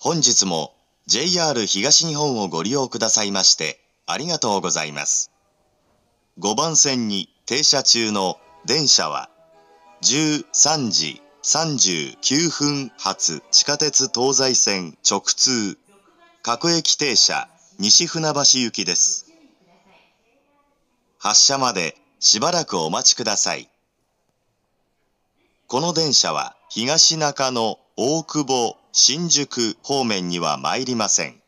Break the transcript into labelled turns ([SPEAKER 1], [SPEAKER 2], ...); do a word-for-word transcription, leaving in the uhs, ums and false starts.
[SPEAKER 1] 本日も ジェイアール 東日本をご利用くださいましてありがとうございます。ごばん線に停車中の電車はじゅうさんじさんじゅうきゅうふん発地下鉄東西線直通各駅停車西船橋行きです。発車までしばらくお待ちください。この電車は東中野、大久保、新宿方面には参りません。